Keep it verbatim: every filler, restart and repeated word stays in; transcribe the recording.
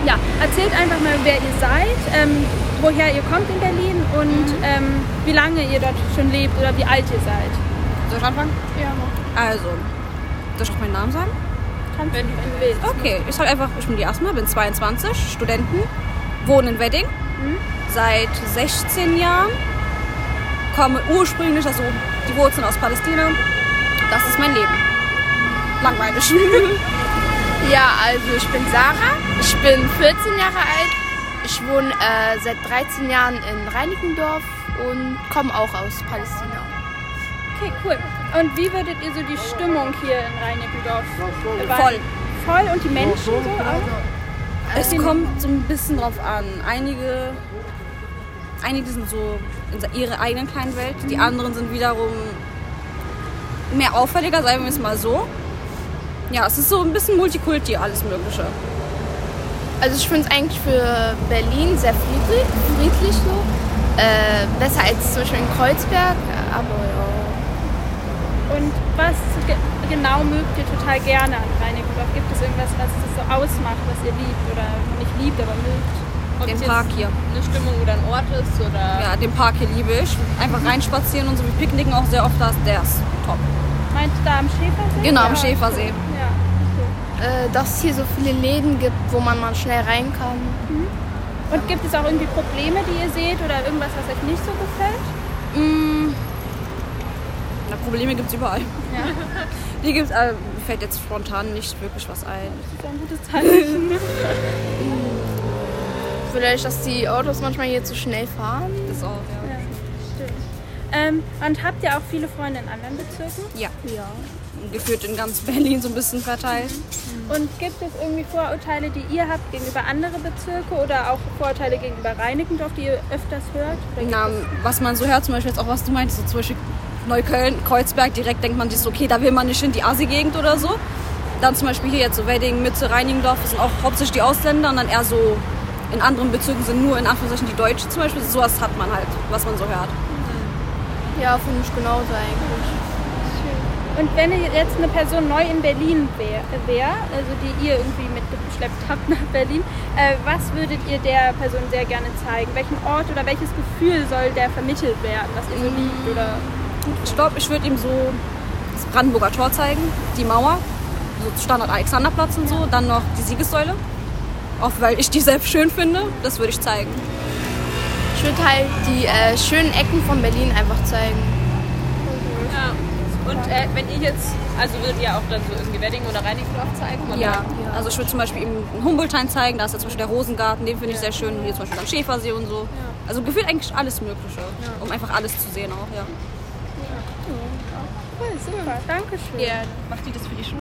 Ja, erzählt einfach mal, wer ihr seid, ähm, woher ihr kommt in Berlin und mhm. ähm, wie lange ihr dort schon lebt oder wie alt ihr seid. Soll ich anfangen? Ja, mach. Also, soll ich auch meinen Namen sagen? Kannst wenn, wenn du willst. Okay, ich sag einfach, ich bin die Asma, bin zweiundzwanzig, Studenten, wohne in Wedding, mhm. seit sechzehn Jahren, komme ursprünglich, also die Wurzeln aus Palästina. Das ist mein Leben. Langweilig. Ja, also ich bin Sarah, ich bin vierzehn Jahre alt, ich wohne äh, seit dreizehn Jahren in Reinickendorf und komme auch aus Palästina. Okay, cool. Und wie würdet ihr so die Stimmung hier in Reinickendorf? Voll. Voll und die Menschen so auch? Es kommt so ein bisschen drauf an. Einige, einige sind so in ihrer eigenen kleinen Welt, die anderen sind wiederum mehr auffälliger, sagen wir es mal so. Ja, es ist so ein bisschen Multikulti, alles Mögliche. Also ich finde es eigentlich für Berlin sehr friedlich, friedlich so. Äh, besser als zum Beispiel in Kreuzberg, aber ja. Und was ge- genau mögt ihr total gerne an Reinickendorf? Gibt es irgendwas, was es so ausmacht, was ihr liebt oder nicht liebt, aber mögt? Ob den Park hier. Eine Stimmung oder ein Ort ist oder... Ja, den Park hier liebe ich. Einfach reinspazieren und so. Wir picknicken auch sehr oft da. Der ist top. Meint ihr da am Schäfersee? Genau, am ja. Schäfersee. Ja, okay. Äh, dass es hier so viele Läden gibt, wo man mal schnell rein kann. Mhm. Und gibt es auch irgendwie Probleme, die ihr seht oder irgendwas, was euch nicht so gefällt? Mm. Na, Probleme gibt es überall. Ja. Die gibt's, äh, mir fällt jetzt spontan nicht wirklich was ein. Das ist ein gutes Zeichen. Vielleicht, dass die Autos manchmal hier zu schnell fahren. Das auch, ja. Ja, stimmt. Ähm, und habt ihr auch viele Freunde in anderen Bezirken? Ja. Ja. Geführt in ganz Berlin so ein bisschen verteilt. Und gibt es irgendwie Vorurteile, die ihr habt gegenüber anderen Bezirke oder auch Vorurteile gegenüber Reinickendorf, die ihr öfters hört? Na, was man so hört, zum Beispiel jetzt auch, was du meinst, so zum Beispiel Neukölln, Kreuzberg, direkt denkt man sich so, okay, da will man nicht in die Asi-Gegend oder so. Dann zum Beispiel hier jetzt so Wedding, Mitte, Reinickendorf, das sind auch hauptsächlich die Ausländer und dann eher so in anderen Bezirken sind nur in Anführungszeichen die Deutschen zum Beispiel. Sowas hat man halt, was man so hört. Ja, finde ich genauso eigentlich. Und wenn jetzt eine Person neu in Berlin wäre, wär, also die ihr irgendwie mitgeschleppt habt nach Berlin, äh, was würdet ihr der Person sehr gerne zeigen? Welchen Ort oder welches Gefühl soll der vermittelt werden, was ihr so liebt? Oder? Ich glaube, ich würde ihm so das Brandenburger Tor zeigen, die Mauer, so Standard Alexanderplatz und so, dann noch die Siegessäule, auch weil ich die selbst schön finde, das würde ich zeigen. Ich würde halt die äh, schönen Ecken von Berlin einfach zeigen. Ja. Und äh, wenn ihr jetzt, also würdet ihr auch dann so irgendwie Wedding oder Reinickendorf zeigen? Oder? Ja, also ich würde zum Beispiel ihm einen Humboldthain zeigen, da ist ja zum Beispiel der Rosengarten, den finde ich sehr schön, hier zum Beispiel am Schäfersee und so. Also gefühlt eigentlich alles Mögliche, um einfach alles zu sehen auch, ja. Cool, super, danke schön. Ja, macht die das für die Schule?